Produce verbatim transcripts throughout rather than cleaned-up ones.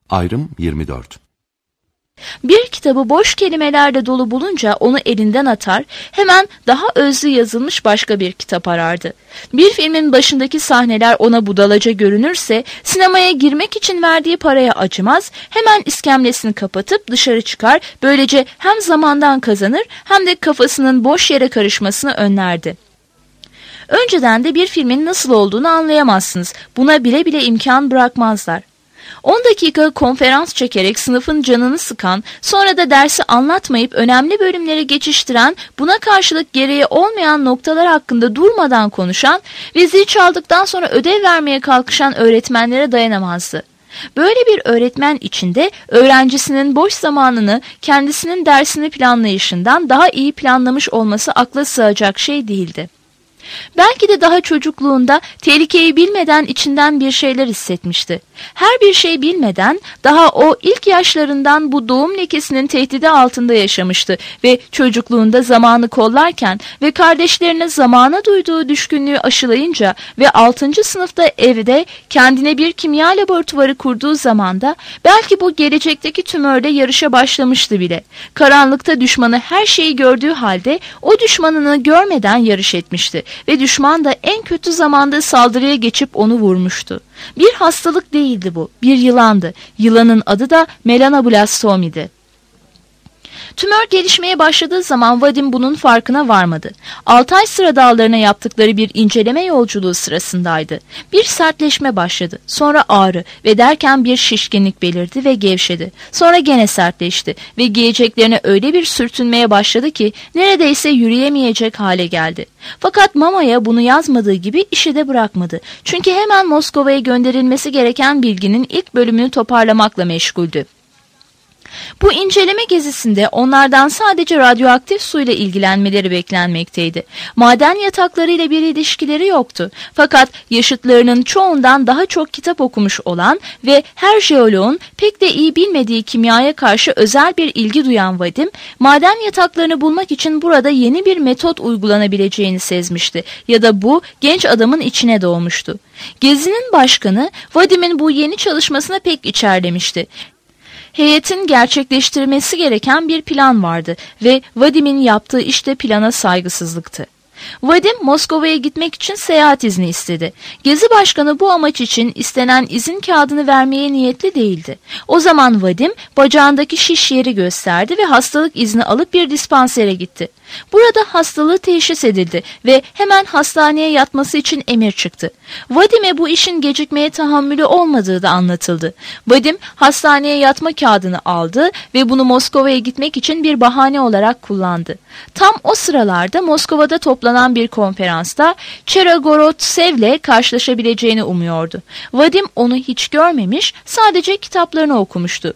Ayrım yirmi dört. Bir kitabı boş kelimelerle dolu bulunca onu elinden atar, hemen daha özlü yazılmış başka bir kitap arardı. Bir filmin başındaki sahneler ona budalaca görünürse, sinemaya girmek için verdiği paraya acımaz, hemen iskemlesini kapatıp dışarı çıkar, böylece hem zamandan kazanır hem de kafasının boş yere karışmasını önlerdi. Önceden de bir filmin nasıl olduğunu anlayamazsınız, buna bile bile imkan bırakmazlar. on dakika konferans çekerek sınıfın canını sıkan, sonra da dersi anlatmayıp önemli bölümlere geçiştiren, buna karşılık gereği olmayan noktalar hakkında durmadan konuşan ve zil çaldıktan sonra ödev vermeye kalkışan öğretmenlere dayanamazdı. Böyle bir öğretmen içinde öğrencisinin boş zamanını kendisinin dersini planlayışından daha iyi planlamış olması akla sığacak şey değildi. Belki de daha çocukluğunda tehlikeyi bilmeden içinden bir şeyler hissetmişti. Her bir şey bilmeden daha o ilk yaşlarından bu doğum lekesinin tehdidi altında yaşamıştı ve çocukluğunda zamanı kollarken ve kardeşlerine zamana duyduğu düşkünlüğü aşılayınca ve altıncı sınıfta evde kendine bir kimya laboratuvarı kurduğu zamanda belki bu gelecekteki tümörle yarışa başlamıştı bile. Karanlıkta düşmanı her şeyi gördüğü halde o düşmanını görmeden yarış etmişti. Ve düşman da en kötü zamanda saldırıya geçip onu vurmuştu. Bir hastalık değildi bu, bir yılandı. Yılanın adı da melanoblastomiydi. Tümör gelişmeye başladığı zaman Vadim bunun farkına varmadı. Altay sıra dağlarına yaptıkları bir inceleme yolculuğu sırasındaydı. Bir sertleşme başladı, sonra ağrı ve derken bir şişkinlik belirdi ve gevşedi. Sonra gene sertleşti ve giyeceklerine öyle bir sürtünmeye başladı ki neredeyse yürüyemeyecek hale geldi. Fakat mamaya bunu yazmadığı gibi işi de bırakmadı. Çünkü hemen Moskova'ya gönderilmesi gereken bilginin ilk bölümünü toparlamakla meşguldü. Bu inceleme gezisinde onlardan sadece radyoaktif suyla ilgilenmeleri beklenmekteydi. Maden yataklarıyla bir ilişkileri yoktu. Fakat yaşıtlarının çoğundan daha çok kitap okumuş olan ve her jeoloğun pek de iyi bilmediği kimyaya karşı özel bir ilgi duyan Vadim, maden yataklarını bulmak için burada yeni bir metot uygulanabileceğini sezmişti ya da bu genç adamın içine doğmuştu. Gezinin başkanı Vadim'in bu yeni çalışmasına pek içerlemişti. Heyetin gerçekleştirmesi gereken bir plan vardı ve Vadim'in yaptığı işte plana saygısızlıktı. Vadim Moskova'ya gitmek için seyahat izni istedi. Gezi başkanı bu amaç için istenen izin kağıdını vermeye niyetli değildi. O zaman Vadim bacağındaki şiş yeri gösterdi ve hastalık izni alıp bir dispansere gitti. Burada hastalığı teşhis edildi ve hemen hastaneye yatması için emir çıktı. Vadim'e bu işin gecikmeye tahammülü olmadığı da anlatıldı. Vadim hastaneye yatma kağıdını aldı ve bunu Moskova'ya gitmek için bir bahane olarak kullandı. Tam o sıralarda Moskova'da toplanan bir konferansta Çerogorodsev'le karşılaşabileceğini umuyordu. Vadim onu hiç görmemiş, sadece kitaplarını okumuştu.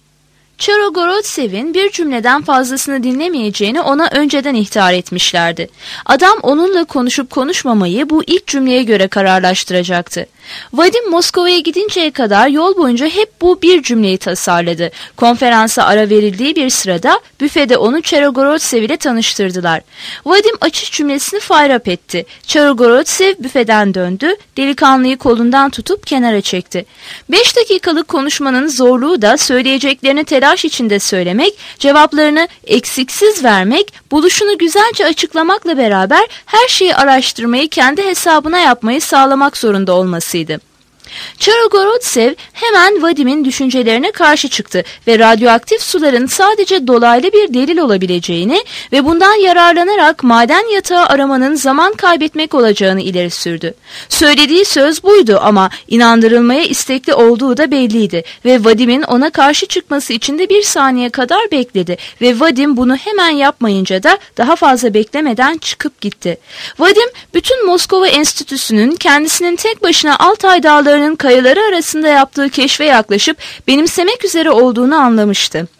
Çerogorodsev'in bir cümleden fazlasını dinlemeyeceğini ona önceden ihtar etmişlerdi. Adam onunla konuşup konuşmamayı bu ilk cümleye göre kararlaştıracaktı. Vadim Moskova'ya gidinceye kadar yol boyunca hep bu bir cümleyi tasarladı. Konferansa ara verildiği bir sırada büfede onu Çerogorotsev ile tanıştırdılar. Vadim açış cümlesini fayrap etti. Çerogorotsev büfeden döndü, delikanlıyı kolundan tutup kenara çekti. Beş dakikalık konuşmanın zorluğu da söyleyeceklerini telaş içinde söylemek, cevaplarını eksiksiz vermek, buluşunu güzelce açıklamakla beraber her şeyi araştırmayı kendi hesabına yapmayı sağlamak zorunda olmasıydı. Çerogorotsev hemen Vadim'in düşüncelerine karşı çıktı ve radyoaktif suların sadece dolaylı bir delil olabileceğini ve bundan yararlanarak maden yatağı aramanın zaman kaybetmek olacağını ileri sürdü. Söylediği söz buydu ama inandırılmaya istekli olduğu da belliydi ve Vadim'in ona karşı çıkması için de bir saniye kadar bekledi ve Vadim bunu hemen yapmayınca da daha fazla beklemeden çıkıp gitti. Vadim bütün Moskova Enstitüsü'nün kendisinin tek başına Altay Dağları kayaları arasında yaptığı keşfe yaklaşıp benimsemek üzere olduğunu anlamıştı.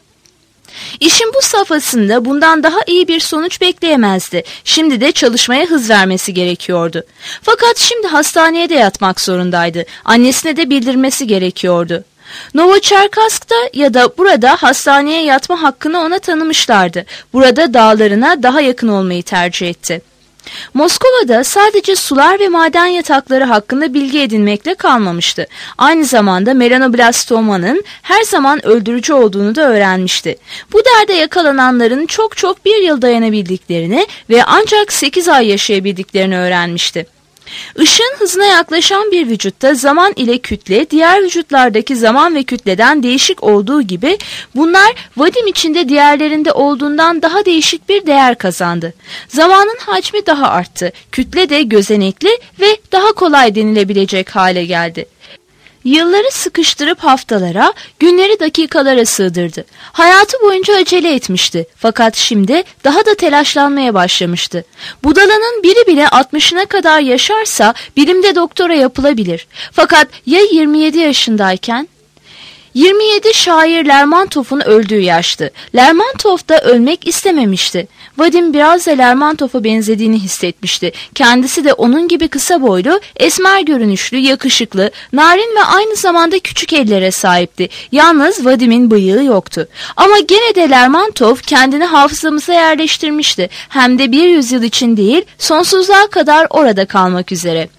İşin bu safhasında bundan daha iyi bir sonuç bekleyemezdi. Şimdi de çalışmaya hız vermesi gerekiyordu. Fakat şimdi hastaneye de yatmak zorundaydı. Annesine de bildirmesi gerekiyordu. Novoçerkask'ta ya da burada hastaneye yatma hakkını ona tanımışlardı. Burada dağlarına daha yakın olmayı tercih etti. Moskova'da sadece sular ve maden yatakları hakkında bilgi edinmekle kalmamıştı. Aynı zamanda melanoblastoma'nın her zaman öldürücü olduğunu da öğrenmişti. Bu derde yakalananların çok çok bir yıl dayanabildiklerini ve ancak sekiz ay yaşayabildiklerini öğrenmişti. Işığın hızına yaklaşan bir vücutta zaman ile kütle diğer vücutlardaki zaman ve kütleden değişik olduğu gibi bunlar Vadim içinde diğerlerinde olduğundan daha değişik bir değer kazandı. Zamanın hacmi daha arttı, kütle de gözenekli ve daha kolay denilebilecek hale geldi. Yılları sıkıştırıp haftalara, günleri dakikalara sığdırdı. Hayatı boyunca acele etmişti. Fakat şimdi daha da telaşlanmaya başlamıştı. Budalanın biri bile altmışına kadar yaşarsa bilimde doktora yapılabilir. Fakat ya yirmi yedi yaşındayken? yirmi yedi şair Lermontov'un öldüğü yaştı. Lermontov da ölmek istememişti. Vadim biraz da Lermontov'a benzediğini hissetmişti. Kendisi de onun gibi kısa boylu, esmer görünüşlü, yakışıklı, narin ve aynı zamanda küçük ellere sahipti. Yalnız Vadim'in bıyığı yoktu. Ama gene de Lermontov kendini hafızamıza yerleştirmişti. Hem de bir yüzyıl için değil, sonsuzluğa kadar orada kalmak üzere.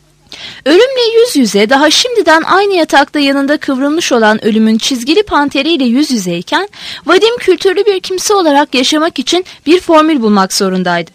Ölümle yüz yüze, daha şimdiden aynı yatakta yanında kıvrılmış olan ölümün çizgili panteriyle yüz yüzeyken Vadim kültürlü bir kimse olarak yaşamak için bir formül bulmak zorundaydı.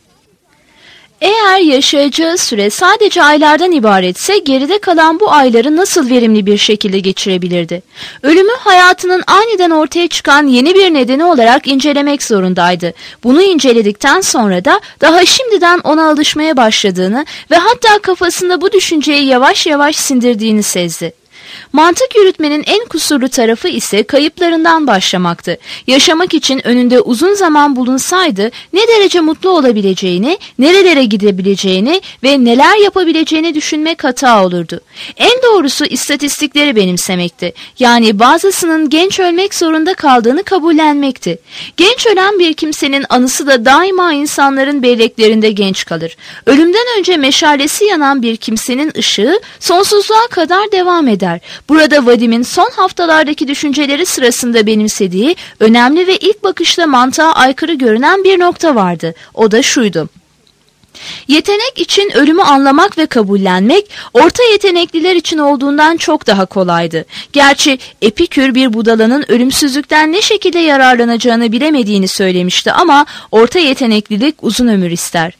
Eğer yaşayacağı süre sadece aylardan ibaretse geride kalan bu ayları nasıl verimli bir şekilde geçirebilirdi? Ölümü hayatının aniden ortaya çıkan yeni bir nedeni olarak incelemek zorundaydı. Bunu inceledikten sonra da daha şimdiden ona alışmaya başladığını ve hatta kafasında bu düşünceyi yavaş yavaş sindirdiğini sezdi. Mantık yürütmenin en kusurlu tarafı ise kayıplarından başlamaktı. Yaşamak için önünde uzun zaman bulunsaydı ne derece mutlu olabileceğini, nerelere gidebileceğini ve neler yapabileceğini düşünmek hata olurdu. En doğrusu istatistikleri benimsemekti. Yani bazısının genç ölmek zorunda kaldığını kabullenmekti. Genç ölen bir kimsenin anısı da daima insanların belleklerinde genç kalır. Ölümden önce meşalesi yanan bir kimsenin ışığı sonsuzluğa kadar devam eder. Burada Vadim'in son haftalardaki düşünceleri sırasında benimsediği önemli ve ilk bakışta mantığa aykırı görünen bir nokta vardı. O da şuydu: yetenek için ölümü anlamak ve kabullenmek, orta yetenekliler için olduğundan çok daha kolaydı. Gerçi Epikür bir budalanın ölümsüzlükten ne şekilde yararlanacağını bilemediğini söylemişti ama orta yeteneklilik uzun ömür ister.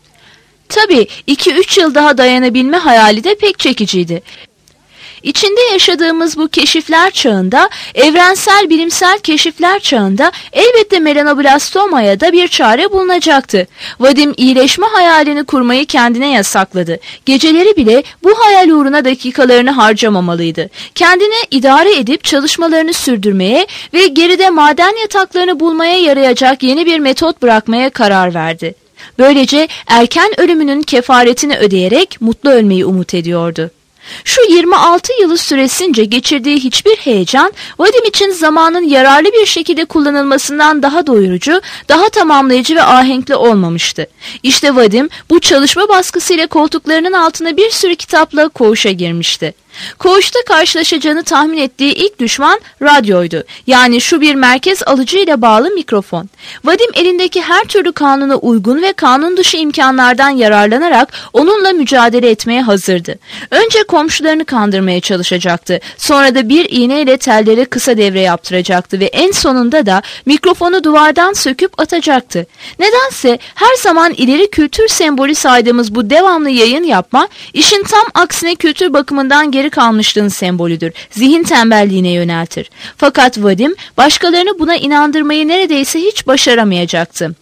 Tabii iki üç yıl daha dayanabilme hayali de pek çekiciydi. İçinde yaşadığımız bu keşifler çağında, evrensel bilimsel keşifler çağında elbette melanoblastomaya da bir çare bulunacaktı. Vadim iyileşme hayalini kurmayı kendine yasakladı. Geceleri bile bu hayal uğruna dakikalarını harcamamalıydı. Kendine idare edip çalışmalarını sürdürmeye ve geride maden yataklarını bulmaya yarayacak yeni bir metot bırakmaya karar verdi. Böylece erken ölümünün kefaretini ödeyerek mutlu ölmeyi umut ediyordu. Şu yirmi altı yılı süresince geçirdiği hiçbir heyecan, Vadim için zamanın yararlı bir şekilde kullanılmasından daha doyurucu, daha tamamlayıcı ve ahenkli olmamıştı. İşte Vadim bu çalışma baskısıyla koltuklarının altına bir sürü kitapla koğuşa girmişti. Koğuşta karşılaşacağını tahmin ettiği ilk düşman radyoydu. Yani şu bir merkez alıcı ile bağlı mikrofon. Vadim elindeki her türlü kanuna uygun ve kanun dışı imkanlardan yararlanarak onunla mücadele etmeye hazırdı. Önce komşularını kandırmaya çalışacaktı. Sonra da bir iğneyle telleri kısa devre yaptıracaktı ve en sonunda da mikrofonu duvardan söküp atacaktı. Nedense her zaman ileri kültür sembolü saydığımız bu devamlı yayın yapma, işin tam aksine kültür bakımından geri kalmışlığın sembolüdür. Zihin tembelliğine yöneltir. Fakat Vadim başkalarını buna inandırmayı neredeyse hiç başaramayacaktı.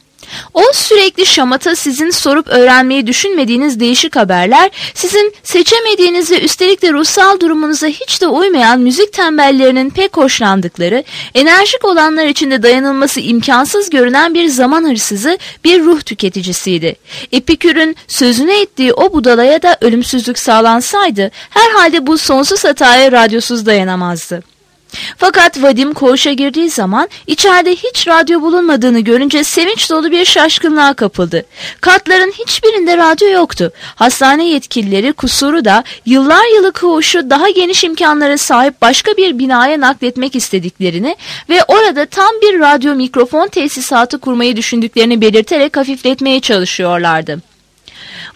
O sürekli şamata sizin sorup öğrenmeyi düşünmediğiniz değişik haberler, sizin seçemediğiniz ve üstelik de ruhsal durumunuza hiç de uymayan müzik tembellerinin pek hoşlandıkları, enerjik olanlar için de dayanılması imkansız görünen bir zaman hırsızı, bir ruh tüketicisiydi. Epikür'ün sözünü ettiği o budalaya da ölümsüzlük sağlansaydı, herhalde bu sonsuz hataya radyosuz dayanamazdı. Fakat Vadim koğuşa girdiği zaman içeride hiç radyo bulunmadığını görünce sevinç dolu bir şaşkınlığa kapıldı. Katların hiçbirinde radyo yoktu. Hastane yetkilileri kusuru da yıllar yılı koğuşu daha geniş imkanlara sahip başka bir binaya nakletmek istediklerini ve orada tam bir radyo mikrofon tesisatı kurmayı düşündüklerini belirterek hafifletmeye çalışıyorlardı.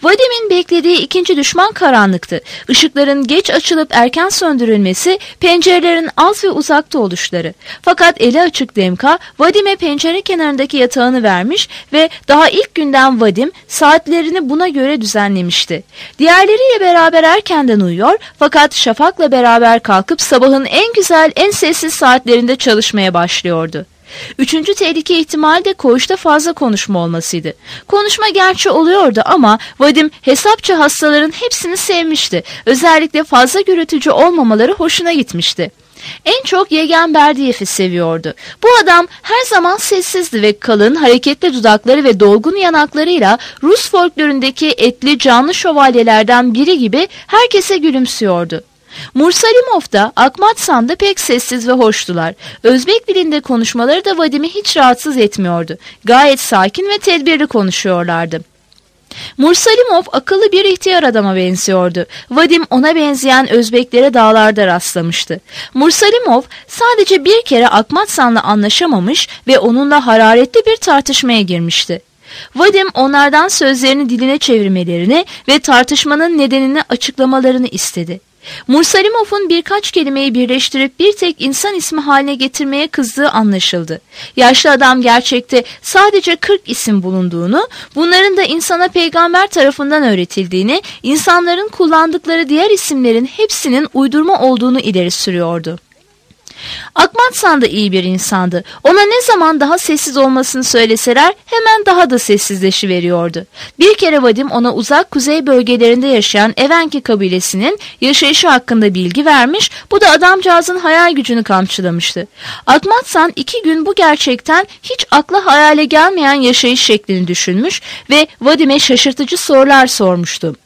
Vadim'in beklediği ikinci düşman karanlıktı. Işıkların geç açılıp erken söndürülmesi, pencerelerin az ve uzakta oluşları. Fakat eli açık Demka, Vadim'e pencere kenarındaki yatağını vermiş ve daha ilk günden Vadim saatlerini buna göre düzenlemişti. Diğerleriyle beraber erkenden uyuyor fakat Şafak'la beraber kalkıp sabahın en güzel, en sessiz saatlerinde çalışmaya başlıyordu. Üçüncü tehlike ihtimali de koğuşta fazla konuşma olmasıydı. Konuşma gerçi oluyordu ama Vadim hesapça hastaların hepsini sevmişti. Özellikle fazla gürültücü olmamaları hoşuna gitmişti. En çok Yegen Berdiyev'i seviyordu. Bu adam her zaman sessizdi ve kalın, hareketli dudakları ve dolgun yanaklarıyla Rus folklorundaki etli canlı şövalyelerden biri gibi herkese gülümsüyordu. Mursalimov da Akmatsan da pek sessiz ve hoştular. Özbek dilinde konuşmaları da Vadim'i hiç rahatsız etmiyordu. Gayet sakin ve tedbirli konuşuyorlardı. Mursalimov akıllı bir ihtiyar adama benziyordu. Vadim ona benzeyen Özbeklere dağlarda rastlamıştı. Mursalimov sadece bir kere Akmatsan'la anlaşamamış ve onunla hararetli bir tartışmaya girmişti. Vadim onlardan sözlerini diline çevirmelerini ve tartışmanın nedenini açıklamalarını istedi. Mursalimov'un birkaç kelimeyi birleştirip bir tek insan ismi haline getirmeye kızdığı anlaşıldı. Yaşlı adam gerçekte sadece kırk isim bulunduğunu, bunların da insana peygamber tarafından öğretildiğini, insanların kullandıkları diğer isimlerin hepsinin uydurma olduğunu ileri sürüyordu. Akmatsan da iyi bir insandı. Ona ne zaman daha sessiz olmasını söyleseler hemen daha da sessizleşiveriyordu. Bir kere Vadim ona uzak kuzey bölgelerinde yaşayan Evenki kabilesinin yaşayışı hakkında bilgi vermiş, bu da adamcağızın hayal gücünü kamçılamıştı. Akmatsan iki gün bu gerçekten hiç akla hayale gelmeyen yaşayış şeklini düşünmüş ve Vadim'e şaşırtıcı sorular sormuştu.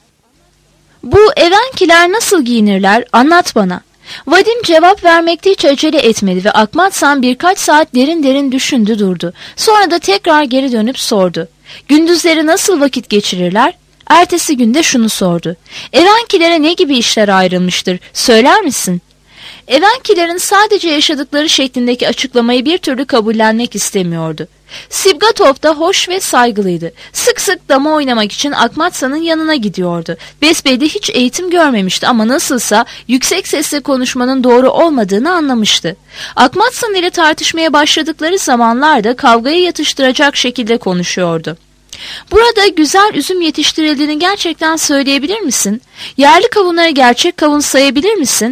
"Bu Evenkiler nasıl giyinirler? Anlat bana." Vadim cevap vermekte hiç acele etmedi ve Akmatsan birkaç saat derin derin düşündü durdu. Sonra da tekrar geri dönüp sordu. "Gündüzleri nasıl vakit geçirirler?" Ertesi günde şunu sordu. "Evenkilere ne gibi işler ayrılmıştır? Söyler misin?" Evenkilerin sadece yaşadıkları şeklindeki açıklamayı bir türlü kabullenmek istemiyordu. Sibgatov da hoş ve saygılıydı. Sık sık dama oynamak için Akmatsan'ın yanına gidiyordu. Besbelli hiç eğitim görmemişti ama nasılsa yüksek sesle konuşmanın doğru olmadığını anlamıştı. Akmatsan ile tartışmaya başladıkları zamanlarda kavgayı yatıştıracak şekilde konuşuyordu. "Burada güzel üzüm yetiştirildiğini gerçekten söyleyebilir misin? Yerli kavunları gerçek kavun sayabilir misin?"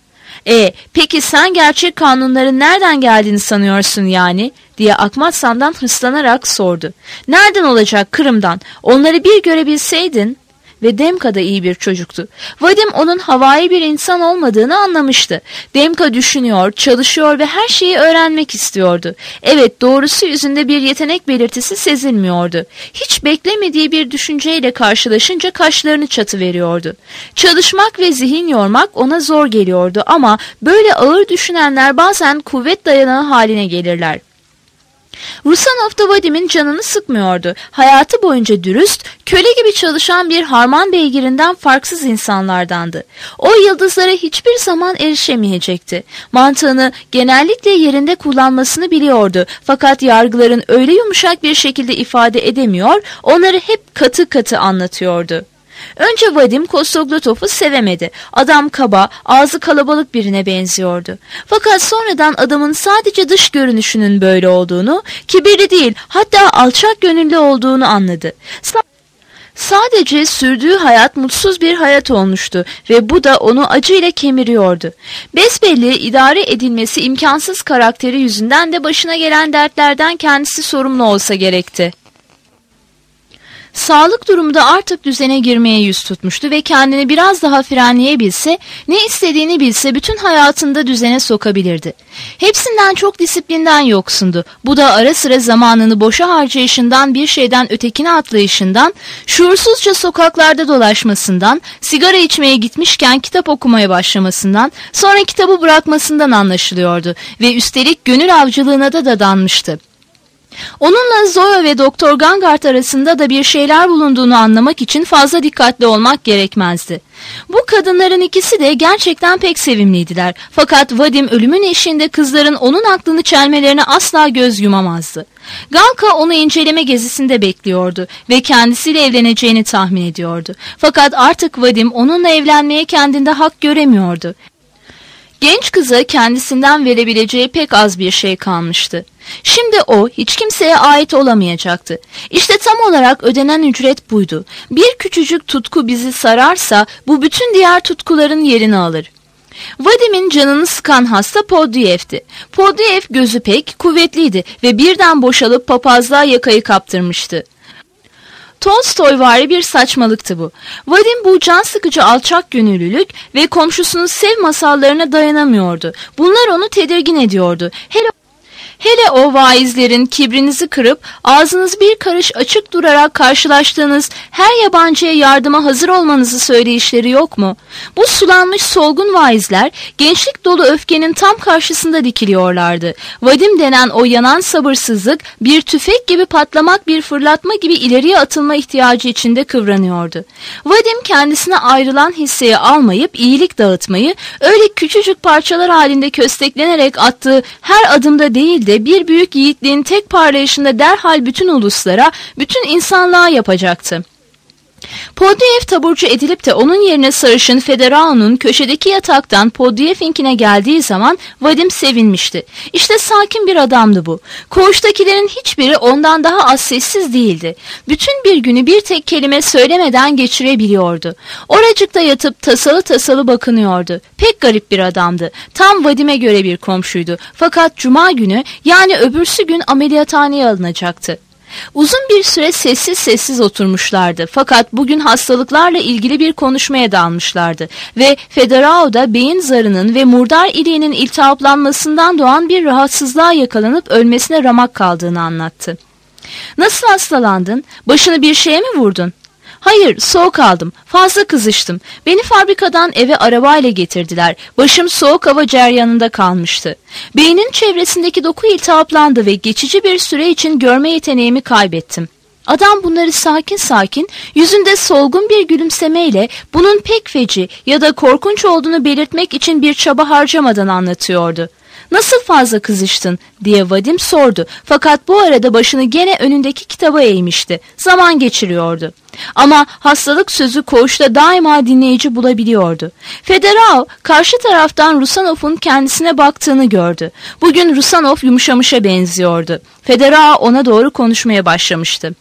E, peki sen gerçek kanunların nereden geldiğini sanıyorsun yani?" diye Akmatsan'dan hırslanarak sordu. "Nereden olacak, Kırım'dan? Onları bir görebilseydin." Ve Demka da iyi bir çocuktu. Vadim onun havai bir insan olmadığını anlamıştı. Demka düşünüyor, çalışıyor ve her şeyi öğrenmek istiyordu. Evet, doğrusu yüzünde bir yetenek belirtisi sezilmiyordu. Hiç beklemediği bir düşünceyle karşılaşınca kaşlarını çatıveriyordu. Çalışmak ve zihin yormak ona zor geliyordu ama böyle ağır düşünenler bazen kuvvet dayanağı haline gelirler. Rusanov da Vadim'in canını sıkmıyordu. Hayatı boyunca dürüst, köle gibi çalışan bir harman beygirinden farksız insanlardandı. O yıldızlara hiçbir zaman erişemeyecekti. Mantığını genellikle yerinde kullanmasını biliyordu. Fakat yargıların öyle yumuşak bir şekilde ifade edemiyor, onları hep katı katı anlatıyordu. Önce Vadim Kostoglotov'u sevemedi. Adam kaba, ağzı kalabalık birine benziyordu. Fakat sonradan adamın sadece dış görünüşünün böyle olduğunu, kibirli değil hatta alçak gönüllü olduğunu anladı. Sadece sürdüğü hayat mutsuz bir hayat olmuştu ve bu da onu acıyla kemiriyordu. Besbelli idare edilmesi imkansız karakteri yüzünden de başına gelen dertlerden kendisi sorumlu olsa gerekti. Sağlık durumu da artık düzene girmeye yüz tutmuştu ve kendini biraz daha frenleyebilse, ne istediğini bilse bütün hayatında düzene sokabilirdi. Hepsinden çok disiplinden yoksundu. Bu da ara sıra zamanını boşa harcayışından, bir şeyden ötekine atlayışından, şuursuzca sokaklarda dolaşmasından, sigara içmeye gitmişken kitap okumaya başlamasından, sonra kitabı bırakmasından anlaşılıyordu ve üstelik gönül avcılığına da dadanmıştı. Onunla Zoya ve Doktor Gangart arasında da bir şeyler bulunduğunu anlamak için fazla dikkatli olmak gerekmezdi. Bu kadınların ikisi de gerçekten pek sevimliydiler. Fakat Vadim ölümün eşiğinde kızların onun aklını çelmelerine asla göz yumamazdı. Galka onu inceleme gezisinde bekliyordu ve kendisiyle evleneceğini tahmin ediyordu. Fakat artık Vadim onunla evlenmeye kendinde hak göremiyordu. Genç kıza kendisinden verebileceği pek az bir şey kalmıştı. Şimdi o hiç kimseye ait olamayacaktı. İşte tam olarak ödenen ücret buydu. Bir küçücük tutku bizi sararsa bu bütün diğer tutkuların yerini alır. Vadim'in canını sıkan hasta Podyev'ti. Podyev gözü pek kuvvetliydi ve birden boşalıp papazlığa yakayı kaptırmıştı. Tolstoyvari bir saçmalıktı bu. Vadim bu can sıkıcı alçak gönüllülük ve komşusunun sev masallarına dayanamıyordu. Bunlar onu tedirgin ediyordu. Hele Hele o vaizlerin kibrinizi kırıp ağzınız bir karış açık durarak karşılaştığınız her yabancıya yardıma hazır olmanızı söyleyişleri yok mu? Bu sulanmış solgun vaizler gençlik dolu öfkenin tam karşısında dikiliyorlardı. Vadim denen o yanan sabırsızlık bir tüfek gibi patlamak, bir fırlatma gibi ileriye atılma ihtiyacı içinde kıvranıyordu. Vadim kendisine ayrılan hisseyi almayıp iyilik dağıtmayı öyle küçücük parçalar halinde kösteklenerek attığı her adımda değil de bir büyük yiğitliğin tek parlayışında derhal bütün uluslara, bütün insanlığa yapacaktı. Podyev taburcu edilip de onun yerine sarışın Federao'nun köşedeki yataktan Podyev'inkine geldiği zaman Vadim sevinmişti. İşte sakin bir adamdı bu. Koğuştakilerin hiçbiri ondan daha az sessiz değildi. Bütün bir günü bir tek kelime söylemeden geçirebiliyordu. Oracıkta yatıp tasalı tasalı bakınıyordu. Pek garip bir adamdı. Tam Vadim'e göre bir komşuydu. Fakat cuma günü, yani öbürsü gün ameliyathaneye alınacaktı. Uzun bir süre sessiz sessiz oturmuşlardı. Fakat bugün hastalıklarla ilgili bir konuşmaya dalmışlardı. Ve Federao da beyin zarının ve murdar iliğinin iltihaplanmasından doğan bir rahatsızlığa yakalanıp ölmesine ramak kaldığını anlattı. "Nasıl hastalandın? Başını bir şeye mi vurdun?" "Hayır, soğuk aldım. Fazla kızıştım. Beni fabrikadan eve arabayla getirdiler. Başım soğuk hava ceryanında kalmıştı. Beynin çevresindeki doku iltihaplandı ve geçici bir süre için görme yeteneğimi kaybettim." Adam bunları sakin sakin, yüzünde solgun bir gülümsemeyle bunun pek feci ya da korkunç olduğunu belirtmek için bir çaba harcamadan anlatıyordu. "Nasıl fazla kızıştın?" diye Vadim sordu. Fakat bu arada başını gene önündeki kitaba eğmişti. Zaman geçiriyordu. Ama hastalık sözü koğuşta daima dinleyici bulabiliyordu. Federao karşı taraftan Rusanov'un kendisine baktığını gördü. Bugün Rusanov yumuşamışa benziyordu. Federao ona doğru konuşmaya başlamıştı.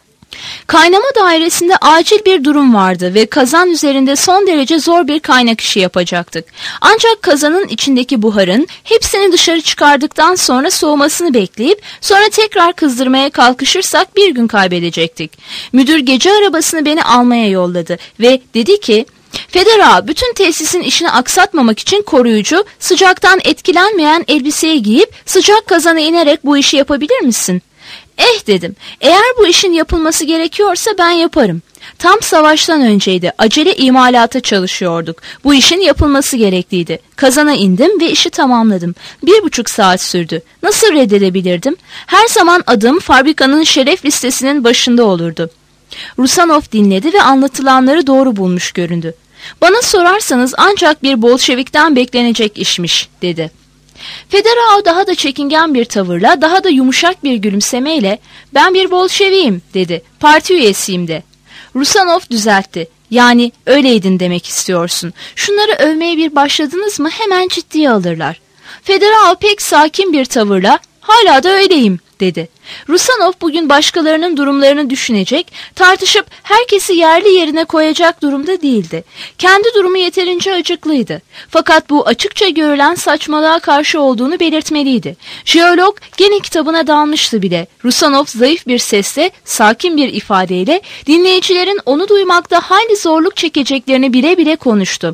Kaynama dairesinde acil bir durum vardı ve kazan üzerinde son derece zor bir kaynak işi yapacaktık. Ancak kazanın içindeki buharın hepsini dışarı çıkardıktan sonra soğumasını bekleyip sonra tekrar kızdırmaya kalkışırsak bir gün kaybedecektik. Müdür gece arabasını beni almaya yolladı ve dedi ki, "Federa, bütün tesisin işini aksatmamak için koruyucu, sıcaktan etkilenmeyen elbiseyi giyip sıcak kazana inerek bu işi yapabilir misin?" "Eh," dedim, "eğer bu işin yapılması gerekiyorsa ben yaparım." Tam savaştan önceydi. Acele imalata çalışıyorduk. Bu işin yapılması gerekliydi. Kazana indim ve işi tamamladım. Bir buçuk saat sürdü. Nasıl reddedebilirdim? Her zaman adım fabrikanın şeref listesinin başında olurdu. Rusanov dinledi ve anlatılanları doğru bulmuş göründü. "Bana sorarsanız ancak bir Bolşevik'ten beklenecek işmiş," dedi. Federao daha da çekingen bir tavırla, daha da yumuşak bir gülümsemeyle, "Ben bir Bolşeviyim," dedi. "Parti üyesiyim de." Rusanov düzeltti. "Yani öyleydin demek istiyorsun. Şunları övmeye bir başladınız mı hemen ciddiye alırlar." Federao pek sakin bir tavırla, "Hala da öyleyim," dedi. Rusanov bugün başkalarının durumlarını düşünecek, tartışıp herkesi yerli yerine koyacak durumda değildi. Kendi durumu yeterince acıklıydı. Fakat bu açıkça görülen saçmalığa karşı olduğunu belirtmeliydi. Jeolog gene kitabına dalmıştı bile. Rusanov zayıf bir sesle, sakin bir ifadeyle dinleyicilerin onu duymakta hayli zorluk çekeceklerini bile bile konuştu.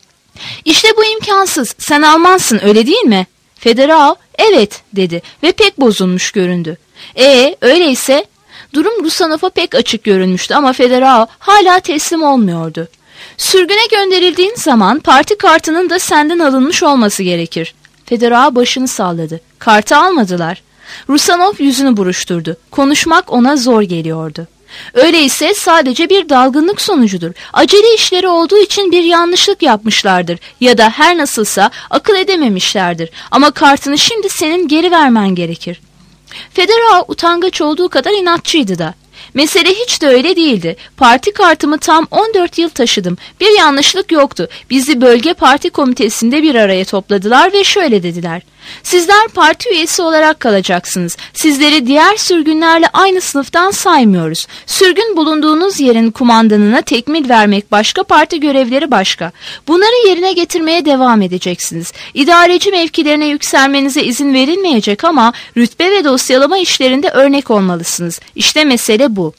"İşte bu imkansız. Sen Almansın, öyle değil mi?" Federao, "Evet," dedi ve pek bozulmuş göründü. "Ee, öyleyse?" Durum Rusanov'a pek açık görünmüştü ama Federao hala teslim olmuyordu. "Sürgüne gönderildiğin zaman parti kartının da senden alınmış olması gerekir." Federao başını salladı. "Kartı almadılar." Rusanov yüzünü buruşturdu. Konuşmak ona zor geliyordu. Öyleyse sadece bir dalgınlık sonucudur. Acele işleri olduğu için bir yanlışlık yapmışlardır ya da her nasılsa akıl edememişlerdir. Ama kartını şimdi senin geri vermen gerekir. Fedorov utangaç olduğu kadar inatçıydı da. Mesele hiç de öyle değildi. Parti kartımı tam on dört yıl taşıdım. Bir yanlışlık yoktu. Bizi bölge parti komitesinde bir araya topladılar ve şöyle dediler. Sizler parti üyesi olarak kalacaksınız. Sizleri diğer sürgünlerle aynı sınıftan saymıyoruz. Sürgün bulunduğunuz yerin kumandanına tekmil vermek başka, parti görevleri başka. Bunları yerine getirmeye devam edeceksiniz. İdareci mevkilerine yükselmenize izin verilmeyecek ama rütbe ve dosyalama işlerinde örnek olmalısınız. İşte mesele bu.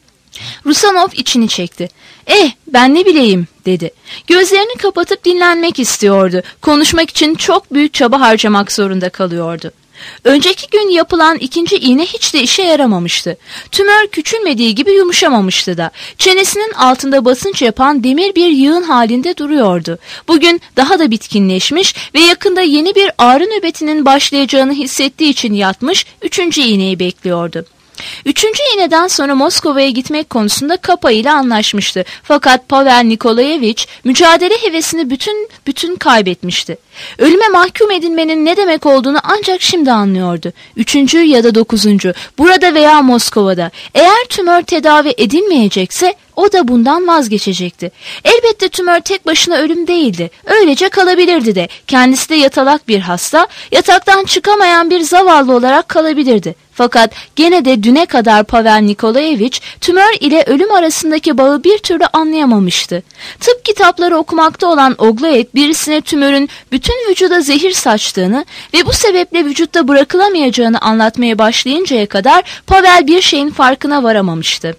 Rusanov içini çekti. Eh ben ne bileyim dedi. Gözlerini kapatıp dinlenmek istiyordu. Konuşmak için çok büyük çaba harcamak zorunda kalıyordu. Önceki gün yapılan ikinci iğne hiç de işe yaramamıştı. Tümör küçülmediği gibi yumuşamamıştı da. Çenesinin altında basınç yapan demir bir yığın halinde duruyordu. Bugün daha da bitkinleşmiş ve yakında yeni bir ağrı nöbetinin başlayacağını hissettiği için yatmış, üçüncü iğneyi bekliyordu. Üçüncü iğneden sonra Moskova'ya gitmek konusunda Kapa ile anlaşmıştı. Fakat Pavel Nikolayevich mücadele hevesini bütün bütün kaybetmişti. Ölüme mahkum edilmenin ne demek olduğunu ancak şimdi anlıyordu. Üçüncü ya da dokuzuncu, burada veya Moskova'da. Eğer tümör tedavi edilmeyecekse o da bundan vazgeçecekti. Elbette tümör tek başına ölüm değildi. Öylece kalabilirdi de. Kendisi de yatalak bir hasta, yataktan çıkamayan bir zavallı olarak kalabilirdi. Fakat gene de düne kadar Pavel Nikolayevich tümör ile ölüm arasındaki bağı bir türlü anlayamamıştı. Tıp kitapları okumakta olan Oglayev birisine tümörün bütün vücuda zehir saçtığını ve bu sebeple vücutta bırakılamayacağını anlatmaya başlayıncaya kadar Pavel bir şeyin farkına varamamıştı.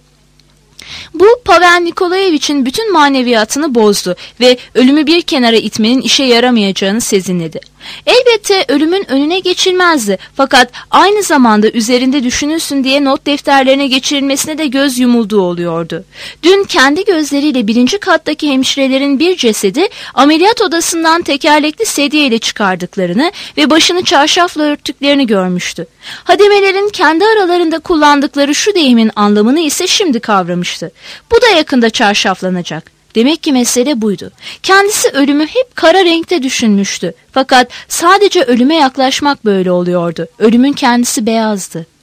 Bu Pavel Nikolayevich'in bütün maneviyatını bozdu ve ölümü bir kenara itmenin işe yaramayacağını sezinledi. Elbette ölümün önüne geçilmezdi, fakat aynı zamanda üzerinde düşünülsün diye not defterlerine geçirilmesine de göz yumulduğu oluyordu. Dün kendi gözleriyle birinci kattaki hemşirelerin bir cesedi ameliyat odasından tekerlekli sedye ile çıkardıklarını ve başını çarşafla örttüklerini görmüştü. Hademelerin kendi aralarında kullandıkları şu deyimin anlamını ise şimdi kavramıştı. Bu da yakında çarşaflanacak. Demek ki mesele buydu. Kendisi ölümü hep kara renkte düşünmüştü. Fakat sadece ölüme yaklaşmak böyle oluyordu. Ölümün kendisi beyazdı.